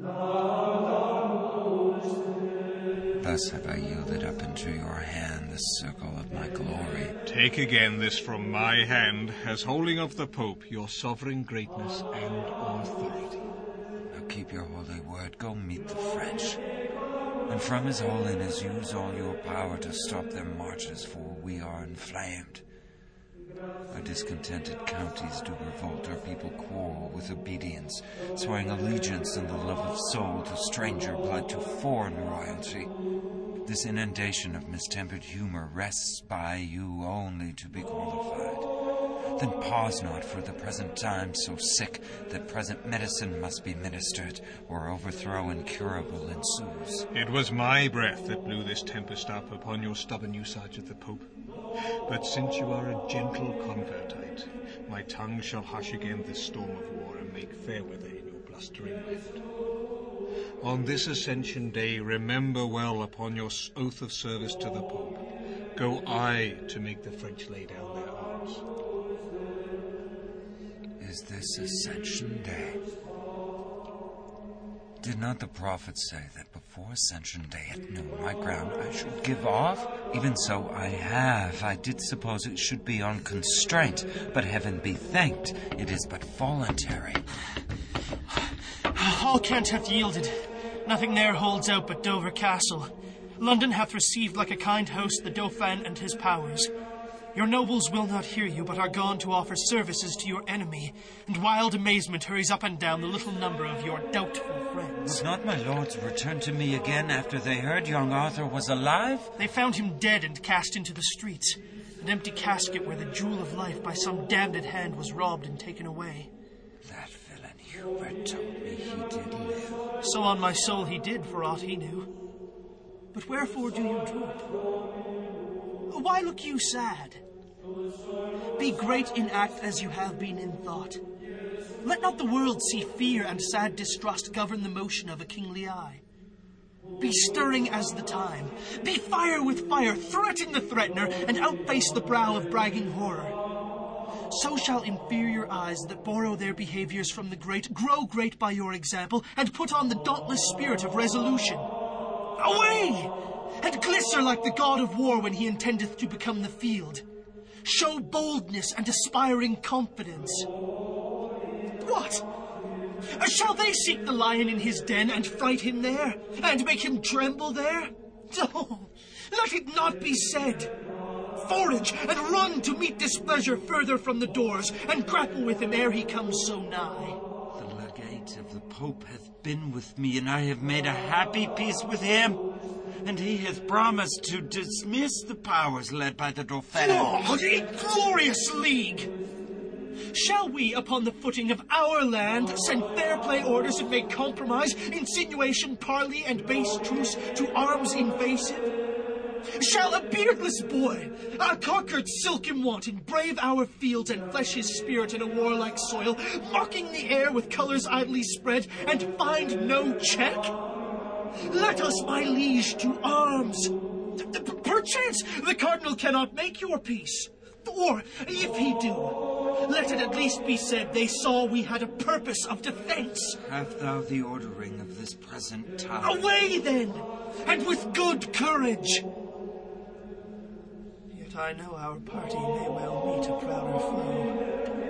Thus have I yielded up into your hand the circle of my glory. Take again this from my hand, as holding of the Pope your sovereign greatness and authority. Now keep your holy word, go meet the French. And from his holiness use all your power to stop their marches, for we are inflamed. Our discontented counties do revolt, our people quarrel with obedience, swearing allegiance and the love of soul to stranger blood, to foreign royalty. This inundation of mistempered humor rests by you only to be qualified. Then pause not, for the present time so sick that present medicine must be ministered, or overthrow incurable ensues. It was my breath that blew this tempest up upon your stubborn usage of the Pope. But since you are a gentle convertite, my tongue shall hush again this storm of war, and make fair weather in your blustering land. On this Ascension Day, remember well upon your oath of service to the Pope, go I to make the French lay down their arms. Is this Ascension Day? Did not the prophet say that before Ascension Day at noon my ground I should give off? Even so I have. I did suppose it should be on constraint, but heaven be thanked, it is but voluntary. All Kent hath yielded. Nothing there holds out but Dover Castle. London hath received like a kind host the Dauphin and his powers. Your nobles will not hear you, but are gone to offer services to your enemy, and wild amazement hurries up and down the little number of your doubtful friends. Would not my lords return to me again after they heard young Arthur was alive? They found him dead and cast into the streets, an empty casket where the jewel of life by some damned hand was robbed and taken away. That villain Hubert told me he did live. So on my soul he did, for aught he knew. But wherefore do you droop? Why look you sad? Be great in act as you have been in thought. Let not the world see fear and sad distrust govern the motion of a kingly eye. Be stirring as the time. Be fire with fire, threaten the threatener, and outface the brow of bragging horror. So shall inferior eyes that borrow their behaviors from the great grow great by your example, and put on the dauntless spirit of resolution. Away! And glister like the god of war when he intendeth to become the field. Show boldness and aspiring confidence. What? Shall they seek the lion in his den and fright him there, and make him tremble there? Oh, let it not be said. Forage and run to meet displeasure further from the doors, and grapple with him ere he comes so nigh. The legate of the Pope hath been with me, and I have made a happy peace with him. And he hath promised to dismiss the powers led by the Dauphin. Oh, the glorious league! Shall we, upon the footing of our land, send fair play orders and make compromise, insinuation, parley, and base truce to arms invasive? Shall a beardless boy, a conquered silken wanton, brave our fields and flesh his spirit in a warlike soil, mocking the air with colours idly spread, and find no check? Let us, my liege, to arms. Perchance the cardinal cannot make your peace. Or, if he do, let it at least be said they saw we had a purpose of defence. Have thou the ordering of this present time. Away, then, and with good courage. Yet I know our party may well meet a prouder foe.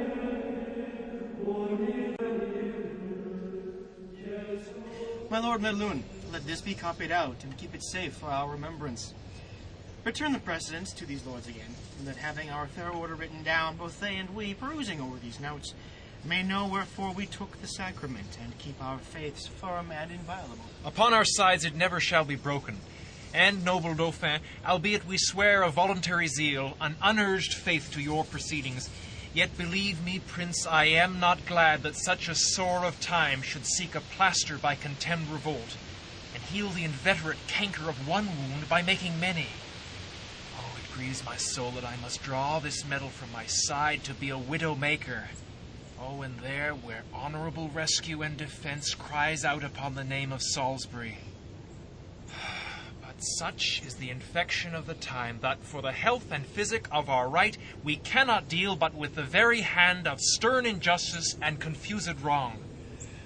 My lord Medlun, let this be copied out and keep it safe for our remembrance. Return the precedents to these lords again, and that having our fair order written down, both they and we, perusing over these notes, may know wherefore we took the sacrament, and keep our faiths firm and inviolable. Upon our sides it never shall be broken. And, noble Dauphin, albeit we swear a voluntary zeal, an unurged faith to your proceedings, yet believe me, Prince, I am not glad that such a sore of time should seek a plaster by contemned revolt, and heal the inveterate canker of one wound by making many. Oh, it grieves my soul that I must draw this medal from my side to be a widow-maker. Oh, and there, where honorable rescue and defence cries out upon the name of Salisbury. But such is the infection of the time that for the health and physic of our right we cannot deal but with the very hand of stern injustice and confused wrong.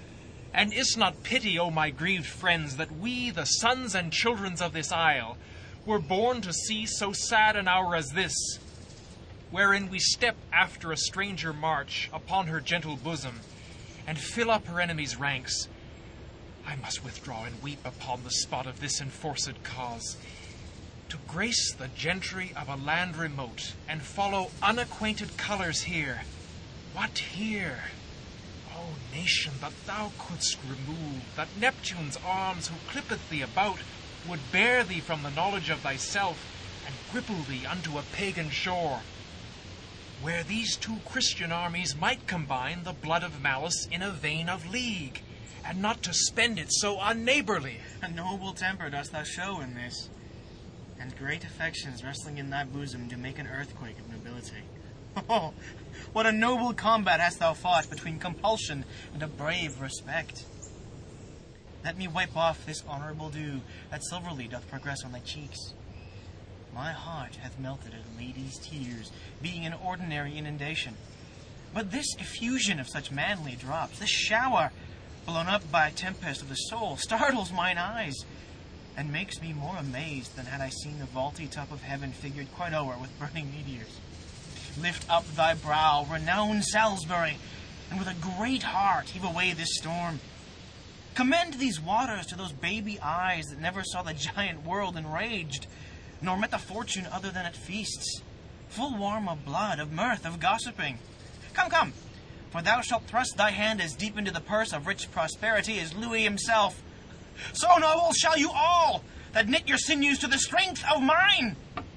And is not pity, O my grieved friends, that we, the sons and children of this isle, were born to see so sad an hour as this, wherein we step after a stranger march upon her gentle bosom, and fill up her enemies' ranks. I must withdraw and weep upon the spot of this enforced cause, to grace the gentry of a land remote, and follow unacquainted colours here. What here? O nation, that thou couldst remove, that Neptune's arms, who clippeth thee about, would bear thee from the knowledge of thyself, and gripple thee unto a pagan shore, where these two Christian armies might combine the blood of malice in a vein of league, and not to spend it so unneighbourly. A noble temper dost thou show in this, and great affections wrestling in thy bosom to make an earthquake of nobility. Oh, what a noble combat hast thou fought between compulsion and a brave respect! Let me wipe off this honourable dew that silverly doth progress on thy cheeks. My heart hath melted at a lady's tears, being an ordinary inundation. But this effusion of such manly drops, this shower, blown up by a tempest of the soul, startles mine eyes, and makes me more amazed than had I seen the vaulty top of heaven figured quite o'er with burning meteors. Lift up thy brow, renowned Salisbury, and with a great heart heave away this storm. Commend these waters to those baby eyes that never saw the giant world enraged, nor met the fortune other than at feasts, full warm of blood, of mirth, of gossiping. Come, come, for thou shalt thrust thy hand as deep into the purse of rich prosperity as Louis himself. So noble shall you all, that knit your sinews to the strength of mine.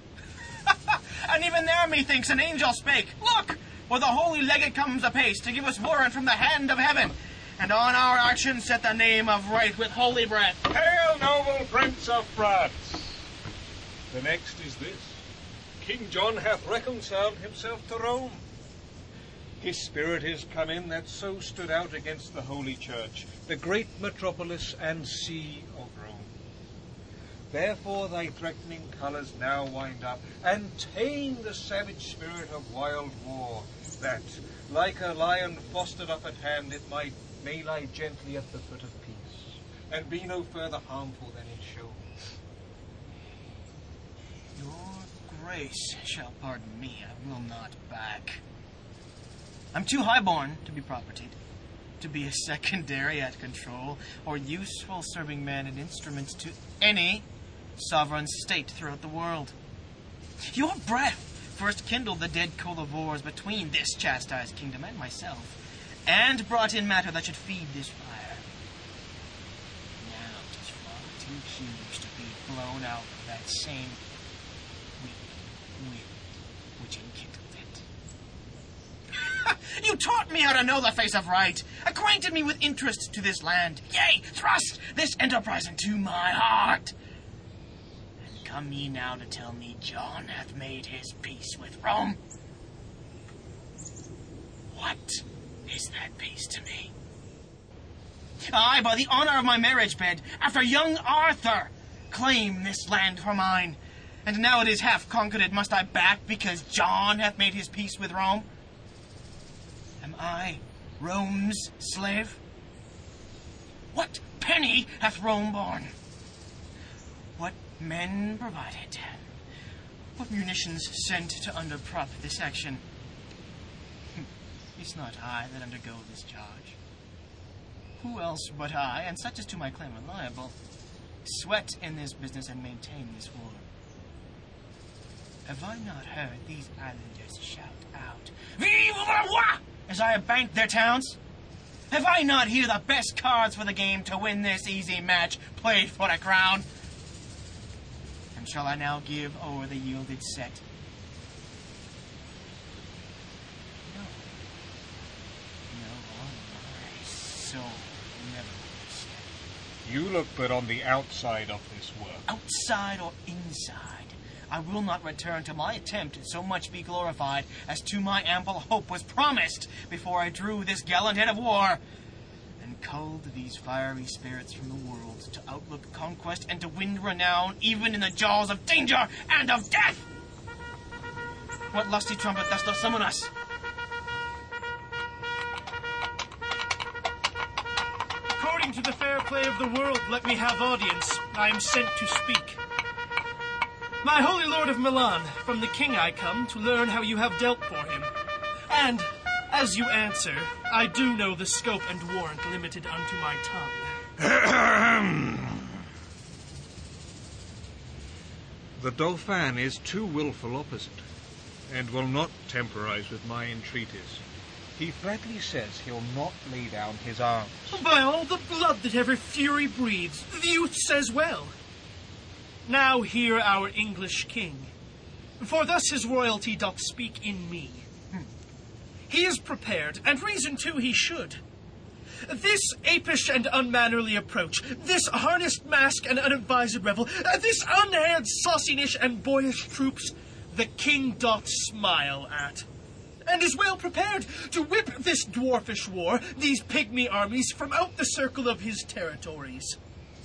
And even there, methinks, an angel spake, Look, where the holy legate comes apace to give us warrant from the hand of heaven, and on our actions set the name of right with holy breath. Hail, noble prince of France! The next is this. King John hath reconciled himself to Rome. His spirit is come in that so stood out against the Holy Church, the great metropolis and see of Rome. Therefore thy threatening colours now wind up, and tame the savage spirit of wild war, that, like a lion fostered up at hand, it may lie gently at the foot of peace, and be no further harmful than it shows. Your grace shall pardon me, I will not back. I'm too highborn to be propertied, to be a secondary at control, or useful serving man and instrument to any sovereign state throughout the world. Your breath first kindled the dead coal of wars between this chastised kingdom and myself, and brought in matter that should feed this fire. Now 'tis far too huge to be blown out of that same wind which enkindled it. You taught me how to know the face of right, acquainted me with interest to this land, yea, thrust this enterprise into my heart. And come ye now to tell me John hath made his peace with Rome? What is that peace to me? I, by the honour of my marriage bed, after young Arthur, claim this land for mine. And now it is half conquered, must I back because John hath made his peace with Rome? Am I Rome's slave? What penny hath Rome borne? What men provided? What munitions sent to underprop this action? It's not I that undergo this charge. Who else but I, and such as to my claim are liable, sweat in this business and maintain this war? Have I not heard these islanders shout out, Vive le roi! As I have banked their towns? Have I not here the best cards for the game to win this easy match played for a crown? And shall I now give o'er the yielded set? No, on my soul never will be set. You look but on the outside of this work. Outside or inside, I will not return till my attempt so much be glorified as to my ample hope was promised before I drew this gallant head of war, and culled these fiery spirits from the world to outlook conquest and to win renown even in the jaws of danger and of death. What lusty trumpet dost thou summon us? according to the fair play of the world, let me have audience. I am sent to speak. My holy lord of Milan, from the king I come to learn how you have dealt for him. And, as you answer, I do know the scope and warrant limited unto my tongue. The Dauphin is too willful opposite, and will not temporize with my entreaties. He flatly says he'll not lay down his arms. By all the blood that ever fury breathes, the youth says well. Now hear our English king, for thus his royalty doth speak in me. He is prepared, and reason too he should. This apish and unmannerly approach, this harnessed mask and unadvised revel, this unhaired sauciness and boyish troops, the king doth smile at, and is well prepared to whip this dwarfish war, these pygmy armies, from out the circle of his territories.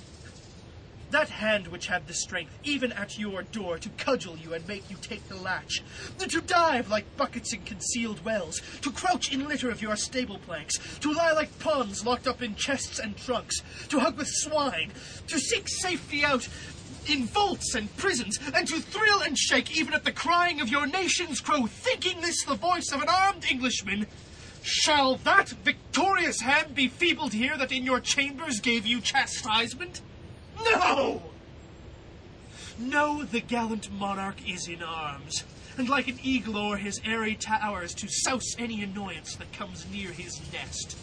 That hand which had the strength, even at your door, to cudgel you and make you take the latch, to dive like buckets in concealed wells, to crouch in litter of your stable planks, to lie like pawns locked up in chests and trunks, to hug with swine, to seek safety out in vaults and prisons, and to thrill and shake even at the crying of your nation's crow, thinking this the voice of an armed Englishman, shall that victorious hand be feeble to hear that in your chambers gave you chastisement? No! No, the gallant monarch is in arms, and like an eagle o'er his airy towers to souse any annoyance that comes near his nest.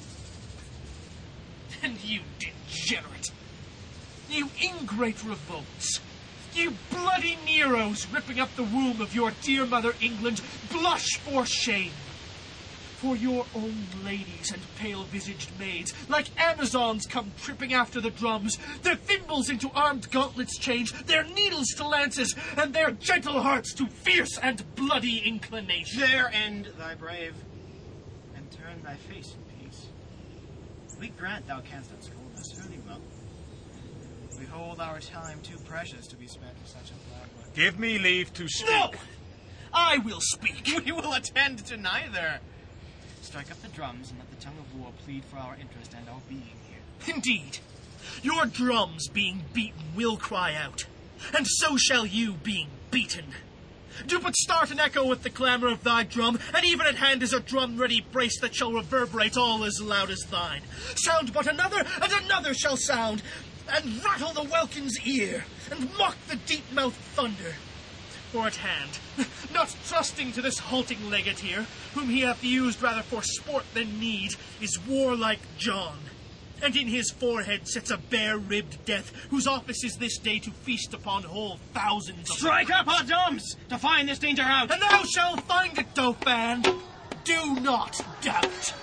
And you degenerate, you ingrate revolts, you bloody Neros ripping up the womb of your dear mother England, blush for shame. For your own ladies and pale-visaged maids, like Amazons, come tripping after the drums, their thimbles into armed gauntlets change, their needles to lances, and their gentle hearts to fierce and bloody inclination. There end thy brave, and turn thy face in peace. We grant thou canst not scold us, fairly well. We hold our time too precious to be spent in such a flag work. Give me leave to speak. No! I will speak. We will attend to neither. Strike up the drums and let the tongue of war plead for our interest and our being here. Indeed, your drums being beaten will cry out, and so shall you being beaten. Do but start an echo with the clamour of thy drum, and even at hand is a drum-ready brace that shall reverberate all as loud as thine. Sound but another, and another shall sound, and rattle the welkin's ear, and mock the deep-mouthed thunder. For at hand, not trusting to this halting legate here, whom he hath used rather for sport than need, is warlike John. And in his forehead sits a bare-ribbed death, whose office is this day to feast upon whole thousands of... Strike up our drums to find this danger out! And thou shalt find it, Dauphin! Do not doubt!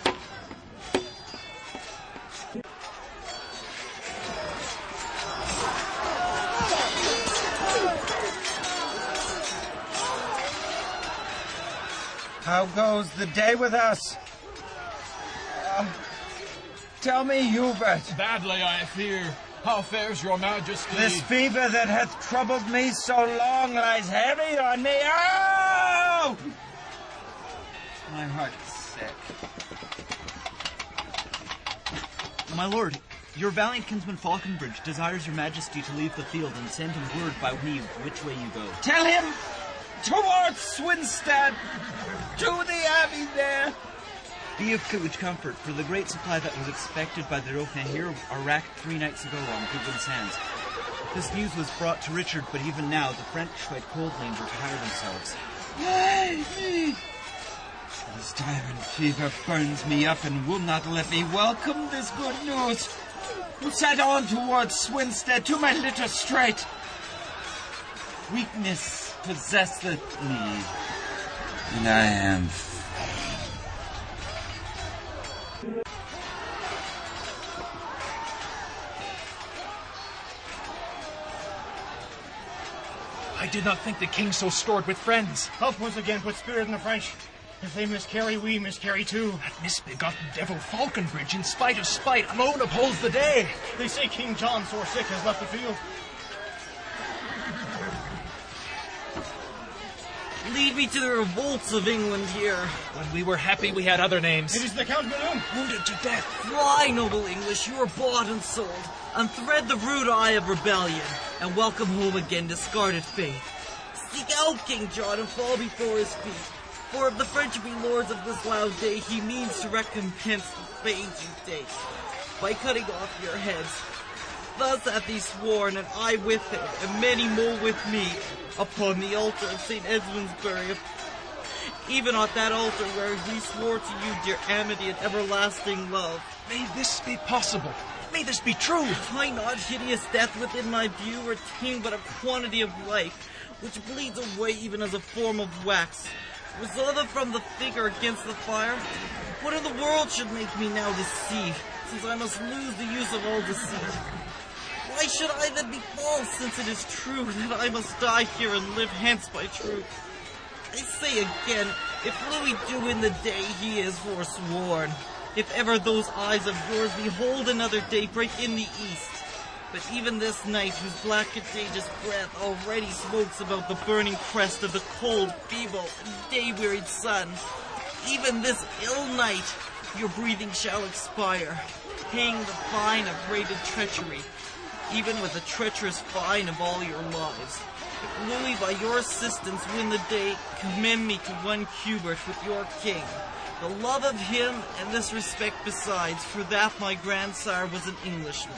How goes the day with us? Tell me, Hubert. Badly, I fear. How fares your majesty? This fever that hath troubled me so long lies heavy on me. Oh! My heart is sick. My lord, your valiant kinsman Falconbridge desires your majesty to leave the field and send him word by me which way you go. Tell him towards Swinstead, to the abbey there. Be of courage comfort, for the great supply that was expected by the Dauphin here are racked 3 nights ago on Goodwin's hands. This news was brought to Richard, but even now the French fight coldly and retire themselves. This tyrant fever burns me up and will not let me welcome this good news. Set on towards Swinstead, to my litter straight. Weakness possesseth me, and I am... I did not think the king so stored with friends. Help once again put spirit in the French. If they miscarry, we miscarry too. That misbegotten devil Falconbridge, in spite of spite, alone upholds the day. They say King John, sore sick, has left the field. Lead me to the revolts of England here. When we were happy, we had other names. It is the Count Balloon. Wounded to death. Fly, noble English, you are bought and sold. Unthread the rude eye of rebellion, and welcome home again discarded faith. Seek out King John and fall before his feet. For if the French be lords of this loud day, he means to recompense the pains you take by cutting off your heads. Thus hath he sworn, and I with him, and many more with me, upon the altar of St. Edmundsbury, even on that altar where he swore to you dear amity and everlasting love. May this be possible. May this be true. Find not hideous death within my view, retain but a quantity of life, which bleeds away even as a form of wax. Resolve from the figure against the fire. What in the world should make me now deceive, since I must lose the use of all deceit? Why should I then be false, since it is true that I must die here and live hence by truth? I say again, if Louis do in the day, he is forsworn. If ever those eyes of yours behold another day break in the east. But even this night, whose black contagious breath already smokes about the burning crest of the cold, feeble, and day-wearied sun, even this ill night, your breathing shall expire, paying the fine of rated treachery, even with the treacherous fine of all your lives. If Louis, by your assistance, win the day, commend me to one Hubert with your king. The love of him, and this respect besides, for that my grandsire was an Englishman.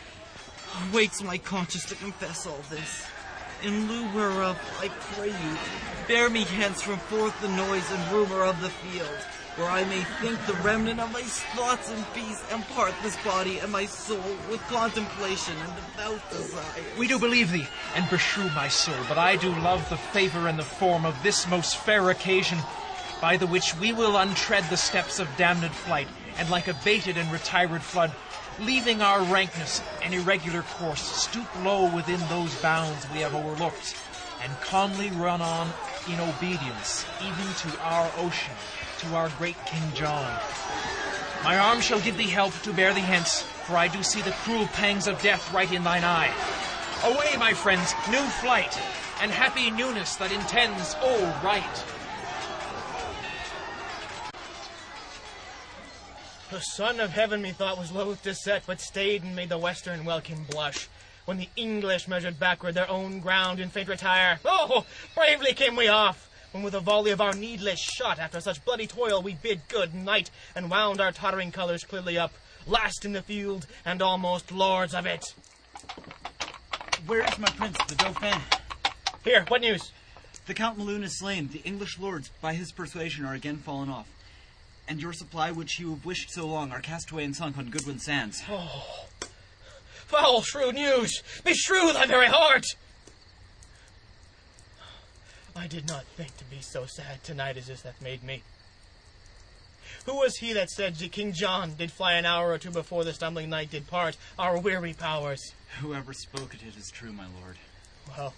Wakes my conscience to confess all this. In lieu whereof, I pray you, bear me hence from forth the noise and rumor of the field, where I may think the remnant of my thoughts in peace, and part this body and my soul with contemplation and devout desire. We do believe thee, and beshrew my soul, but I do love the favour and the form of this most fair occasion, by the which we will untread the steps of damned flight, and like a baited and retired flood, leaving our rankness and irregular course, stoop low within those bounds we have overlooked, and calmly run on in obedience, even to our ocean, to our great King John. My arm shall give thee help to bear thee hence, for I do see the cruel pangs of death right in thine eye. Away, my friends, new flight, and happy newness that intends all right. The sun of heaven, methought, was loath to set, but stayed and made the western welkin blush. When the English measured backward their own ground in faint retire, oh, bravely came we off, when with a volley of our needless shot, after such bloody toil, we bid good night, and wound our tottering colours clearly up, last in the field, and almost lords of it. Where is my prince, the Dauphin? Here, what news? The Count Maloon is slain. The English lords, by his persuasion, are again fallen off. And your supply, which you have wished so long, are cast away and sunk on Goodwin Sands. Oh, foul, shrewd news! Beshrew thy very heart! I did not think to be so sad tonight as this hath made me. Who was he that said King John did fly an hour or two before the stumbling night did part our weary powers? Whoever spoke it is true, my lord. Well,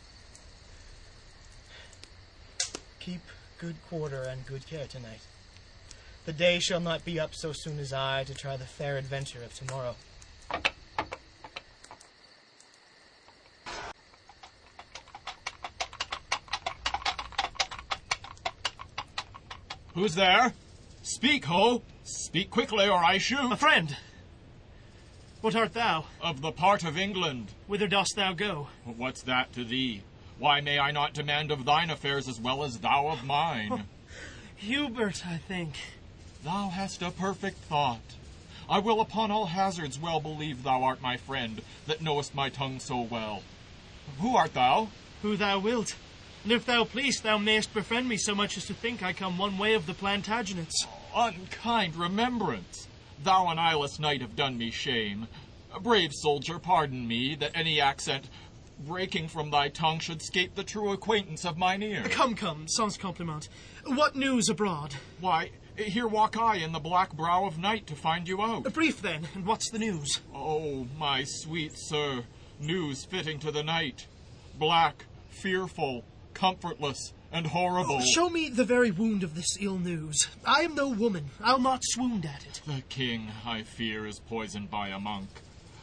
keep good quarter and good care tonight. The day shall not be up so soon as I to try the fair adventure of tomorrow. Who's there? Speak, ho! Speak quickly, or I shoot. A friend. What art thou? Of the part of England. Whither dost thou go? What's that to thee? Why may I not demand of thine affairs as well as thou of mine? Hubert, I think. Thou hast a perfect thought. I will upon all hazards well believe thou art my friend, that knowest my tongue so well. Who art thou? Who thou wilt. And if thou please, thou mayest befriend me so much as to think I come one way of the Plantagenets. Unkind remembrance! Thou and eyeless knight have done me shame. Brave soldier, pardon me, that any accent breaking from thy tongue should scape the true acquaintance of mine ear. Come, sans compliment. What news abroad? Why, here walk I in the black brow of night to find you out. A brief, then, and what's the news? Oh, my sweet sir, news fitting to the night. Black, fearful, comfortless, and horrible. Show me the very wound of this ill news. I am no woman. I'll not swoon at it. The king, I fear, is poisoned by a monk.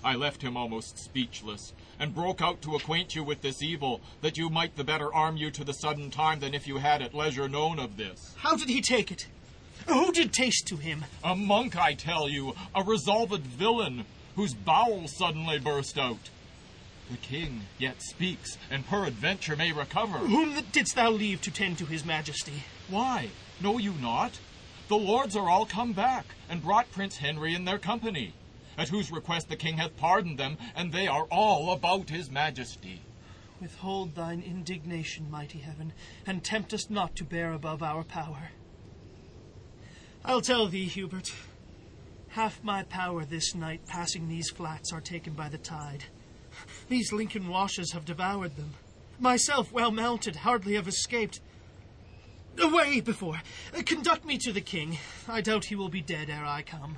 I left him almost speechless, and broke out to acquaint you with this evil, that you might the better arm you to the sudden time than if you had at leisure known of this. How did he take it? Who did taste to him? A monk, I tell you, a resolved villain, whose bowels suddenly burst out. The king yet speaks, and peradventure may recover. Whom didst thou leave to tend to his majesty? Why, know you not? The lords are all come back, and brought Prince Henry in their company, at whose request the king hath pardoned them, and they are all about his majesty. Withhold thine indignation, mighty heaven, and tempt us not to bear above our power. I'll tell thee, Hubert, half my power this night passing these flats are taken by the tide. These Lincoln washes have devoured them. Myself, well mounted, hardly have escaped. Away before! Conduct me to the king. I doubt he will be dead ere I come.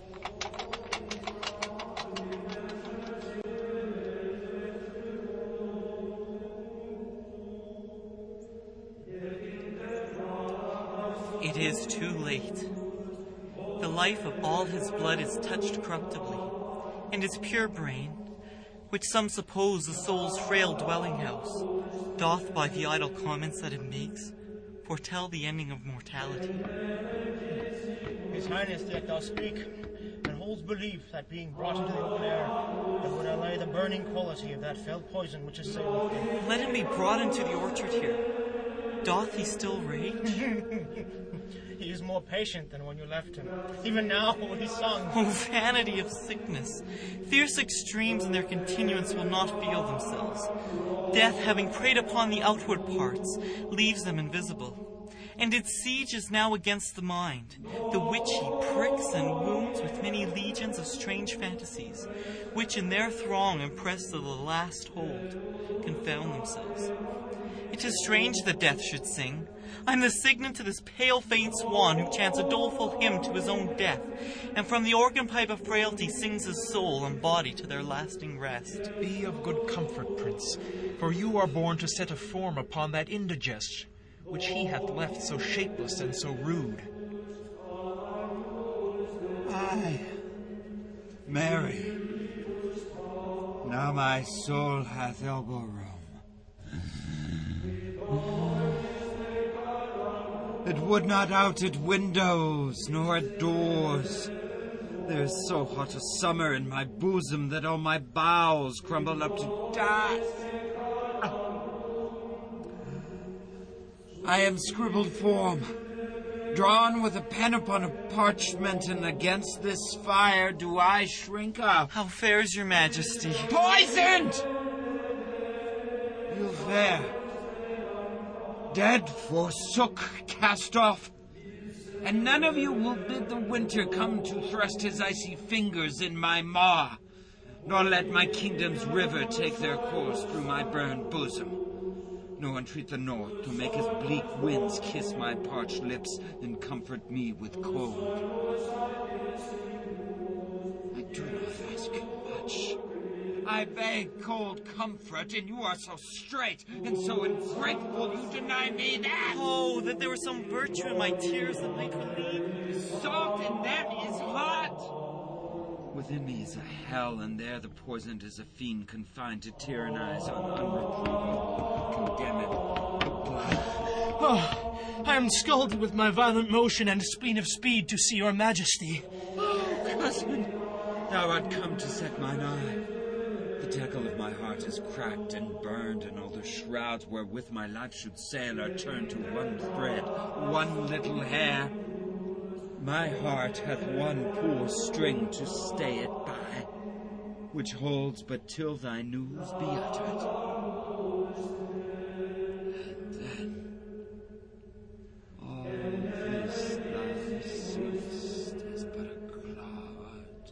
It is too late. The life of all his blood is touched corruptibly, and his pure brain, which some suppose the soul's frail dwelling house, doth by the idle comments that it makes foretell the ending of mortality. His Highness yet doth speak, and holds belief that being brought into the open air, it would allay the burning quality of that fell poison which assaileth him. Let him be brought into the orchard here. Doth he still rage? He is more patient than when you left him. Even now, when he sung. Oh, vanity of sickness! Fierce extremes in their continuance will not feel themselves. Death, having preyed upon the outward parts, leaves them invisible. And its siege is now against the mind, the which he pricks and wounds with many legions of strange fantasies, which in their throng impressed to the last hold, confound themselves. It is strange that death should sing. I'm the signet to this pale faint swan who chants a doleful hymn to his own death, and from the organ pipe of frailty sings his soul and body to their lasting rest. Be of good comfort, Prince, for you are born to set a form upon that indigest, which he hath left so shapeless and so rude. Aye, Mary, now my soul hath elbow room. It would not out at windows, nor at doors. There is so hot a summer in my bosom that all my bowels crumble up to dust. I am scribbled form, drawn with a pen upon a parchment, and against this fire do I shrink up. How fares your majesty? Poisoned! You fare. Dead, forsook, cast off. And none of you will bid the winter come to thrust his icy fingers in my maw, nor let my kingdom's river take their course through my burned bosom, nor entreat the north to make his bleak winds kiss my parched lips and comfort me with cold. I do not ask much. I beg cold comfort, and you are so straight and so ungrateful you deny me that. Oh, that there were some virtue in my tears that might relieve you. Salt in them is hot. Within me is a hell, and there the poisoned is a fiend confined to tyrannize on unreprovable, condemned blood. Oh, I am scalded with my violent motion and spleen of speed to see your majesty. Oh, cousin, thou art come to set mine eye. The decal of my heart is cracked and burned, and all the shrouds wherewith my life should sail are turned to one thread, one little hair. My heart hath one poor string to stay it by, which holds but till thy news be uttered. And then all this thou seest is but a cloud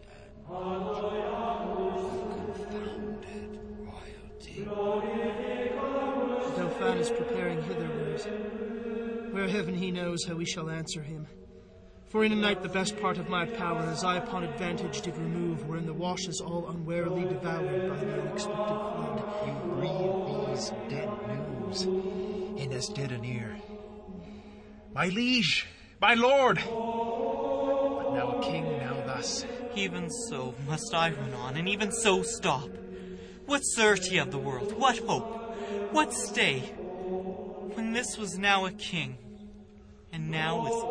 and confounded royalty. The Dauphin is preparing hitherward, where heaven he knows how we shall answer him. For in a night the best part of my power, as I upon advantage did remove, were in the washes all unwarily devoured by the unexpected flood. You breathe these dead news in as dead an ear. My liege, my lord! But now king, now thus, Even so must I run on, and even so stop. What surety of the world? What hope? What stay? When this was now a king, and now is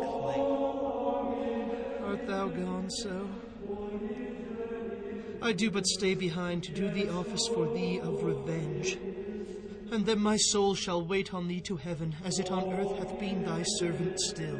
clay. Art thou gone so? I do but stay behind to do the office for thee of revenge. And then my soul shall wait on thee to heaven, as it on earth hath been thy servant still.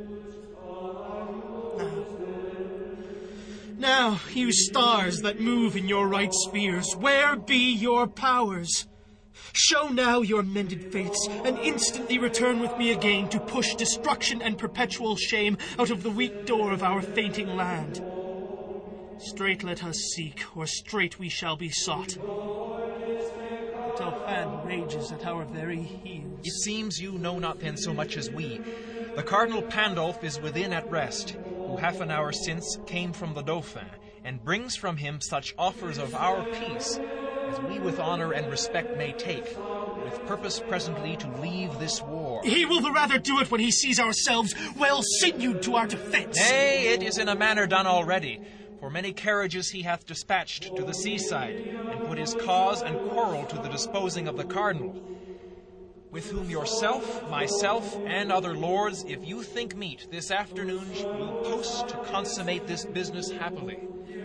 Now, you stars that move in your right spheres, where be your powers? Show now your mended faiths, and instantly return with me again to push destruction and perpetual shame out of the weak door of our fainting land. Straight let us seek, or straight we shall be sought. The Dauphin rages at our very heels. It seems you know not then so much as we. The Cardinal Pandolf is within at rest, who half an hour since came from the Dauphin, and brings from him such offers of our peace as we with honour and respect may take, with purpose presently to leave this war. He will the rather do it when he sees ourselves well sinewed to our defence. Nay, it is in a manner done already, for many carriages he hath dispatched to the seaside, and put his cause and quarrel to the disposing of the Cardinal, with whom yourself, myself, and other lords, if you think meet, this afternoon will post to consummate this business happily.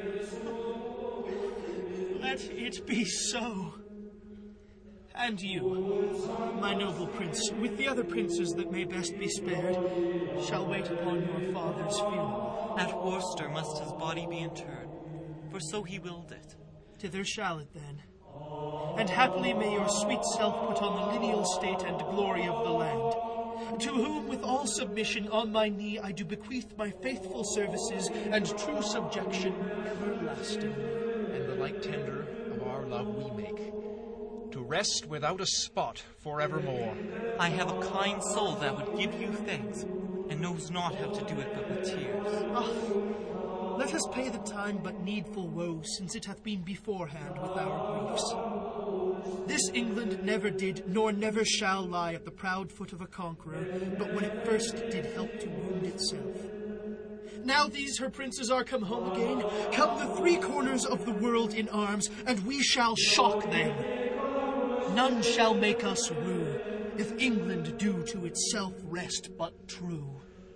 Let it be so. And you, my noble prince, with the other princes that may best be spared, shall wait upon your father's funeral. At Worcester must his body be interred, for so he willed it. Thither shall it then. And happily may your sweet self put on the lineal state and glory of the land, to whom with all submission on my knee I do bequeath my faithful services and true subjection everlasting. And the like tender of our love we make, to rest without a spot forevermore. I have a kind soul that would give you thanks, and knows not how to do it but with tears. Let us pay the time but needful woe, since it hath been beforehand with our griefs. This England never did, nor never shall lie at the proud foot of a conqueror, but when it first did help to wound itself. Now these her princes are come home again, come the three corners of the world in arms, and we shall shock them. None shall make us rue, if England do to itself rest but true.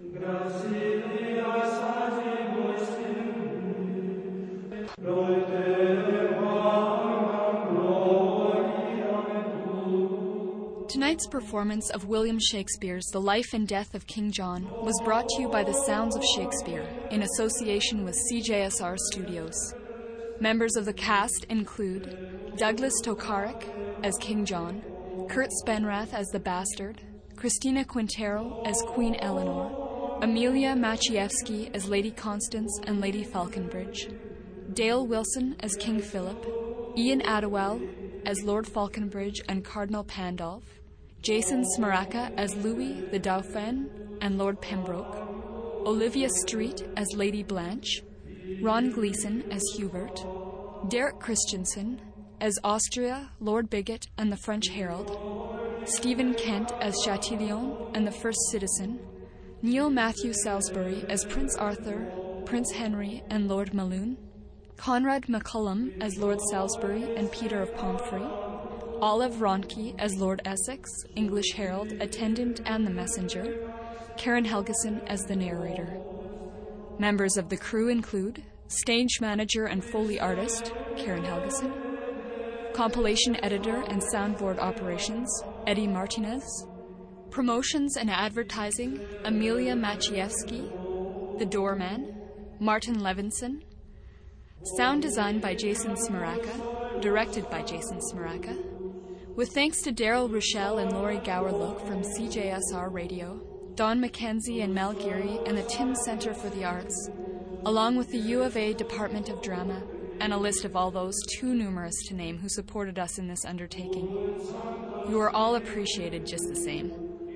Tonight's performance of William Shakespeare's The Life and Death of King John was brought to you by the Sounds of Shakespeare in association with CJSR Studios. Members of the cast include Douglas Tokarek as King John, Kurt Spenrath as the Bastard, Christina Quintero as Queen Eleanor, Amelia Maciejewski as Lady Constance and Lady Falconbridge, Dale Wilson as King Philip, Ian Adewell as Lord Falconbridge and Cardinal Pandolf, Jason Smaraka as Louis the Dauphin and Lord Pembroke, Olivia Street as Lady Blanche, Ron Gleeson as Hubert, Derek Christensen as Austria, Lord Bigot and the French Herald, Stephen Kent as Chatillon and the First Citizen, Neil Matthew Salisbury as Prince Arthur, Prince Henry and Lord Maloon, Conrad McCullum as Lord Salisbury and Peter of Pomfrey, Olive Ronke as Lord Essex, English Herald, Attendant and the Messenger, Karen Helgeson as the narrator. Members of the crew include stage manager and Foley artist, Karen Helgeson, compilation editor and soundboard operations, Eddie Martinez, promotions and advertising, Amelia Maciejewski, the doorman, Martin Levinson, sound design by Jason Smaraka, directed by Jason Smaraka, with thanks to Daryl Rochelle and Laurie Gower-Look from CJSR Radio, Don McKenzie and Mel Geary and the Tim Center for the Arts, along with the U of A Department of Drama, and a list of all those too numerous to name who supported us in this undertaking. You are all appreciated just the same.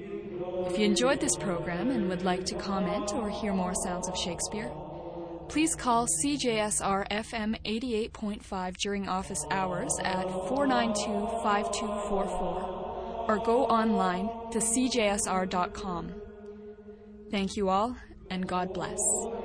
If you enjoyed this program and would like to comment or hear more Sounds of Shakespeare, please call CJSR FM 88.5 during office hours at 492-5244 or go online to cjsr.com. Thank you all, and God bless.